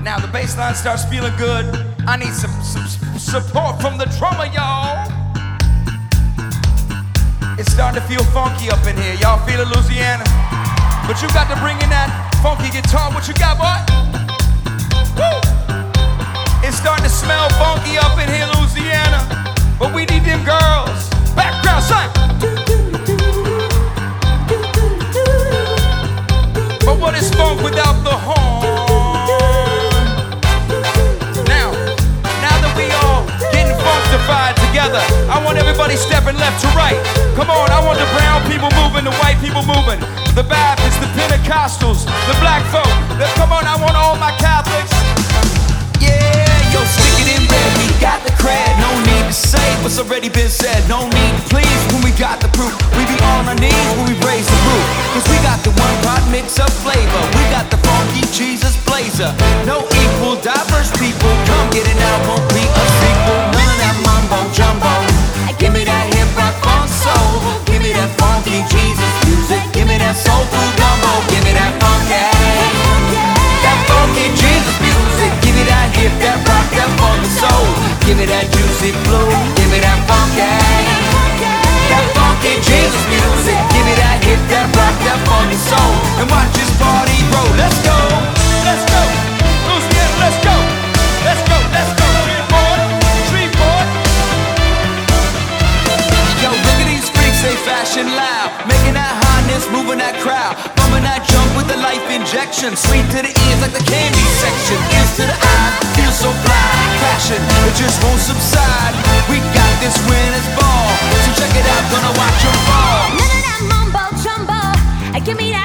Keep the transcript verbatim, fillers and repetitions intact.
Now the bass line starts feeling good. I need some, some support from the drummer, y'all. It's starting to feel funky up in here. Y'all feel it, Louisiana? But you got to bring in that funky guitar. What you got, boy? Woo! It's starting to smell funky up in here, Louisiana. But we need them girls. Background sign. But what is funk without the horn? Now, now that we all getting funkified together, I want everybody stepping left to right. Come on, I want the brown people moving, the white people moving, the Baptists, the Pentecostals, the black folk. The, come on, I want all my Catholics. Yeah, yo, stick it in there, we got the cred. No need to say what's already been said. No need to please when we got the proof. We be on our knees when we raise the roof. Cause we got the one pot mix of flavor. We got the funky Jesus blazer. No equal, diverse people. Come get it now, won't be a sequel. None of that mumbo jumbo. Give me that hip hop funk soul. Give me that funky Jesus music. Give me that soulful gumbo. Give me that funky, that funky Jesus music. Give me that hip, that rock, that funky soul. Give me that juicy blue. Give me that funky, that funky Jesus music. Give me that hip, that rock, that funky soul. And watch this party roll. Let's go, let's go, Louisiana, let's go, let's go, let's go. Shreveport, Shreveport. Yo, look at these freaks, they fashion loud, making that hotness, moving that crowd, bumping that junk with the life injection, sweet to the ears like the candy section, ears to the eye, feel so fly, passion, it just won't subside. We got this winner's ball, so check it out, gonna watch 'em fall. None of that mumbo jumbo, give me that